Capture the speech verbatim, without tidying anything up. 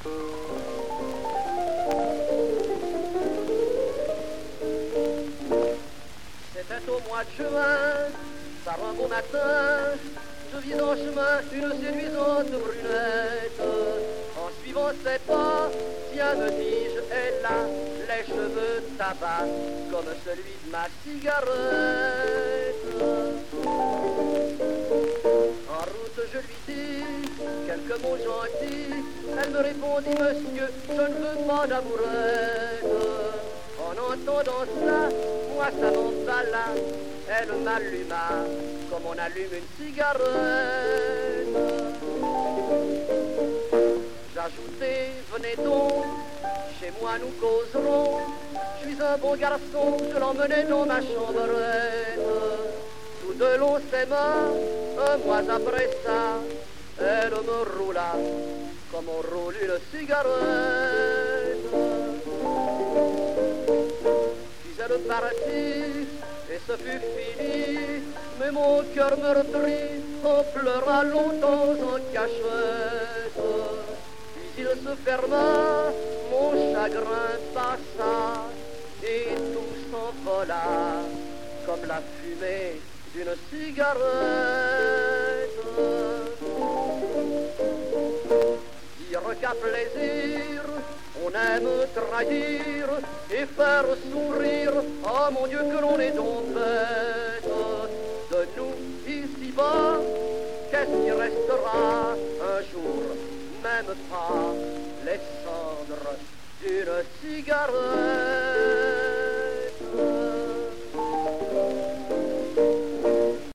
C'était au mois de juin, par un beau matin, je vis en chemin une séduisante brunette. En suivant ses pas, tiens me dis-je, elle a les cheveux tabac comme celui de ma cigarette. En route je lui dis quelques mots gentils, elle me répondit monsieur, je ne veux pas d'amourette. En entendant ça, moi ça m'emballa, elle m'alluma comme on allume une cigarette. J'ajoutai, venez donc, chez moi nous causerons, je suis un bon garçon, je l'emmenai dans ma chambrette. Tout de long s'aima, un mois après ça, elle me roula comme on roule une cigarette. Puis elle partit et ce fut fini, mais mon cœur meurtri en pleura longtemps en cachette. Puis il se ferma, mon chagrin passa et tout s'envola comme la fumée d'une cigarette. Dire qu'à plaisir, on aime trahir et faire sourire. Oh mon Dieu, que l'on est donc bête. De nous ici-bas, qu'est-ce qui restera un jour? Même pas les cendres d'une cigarette.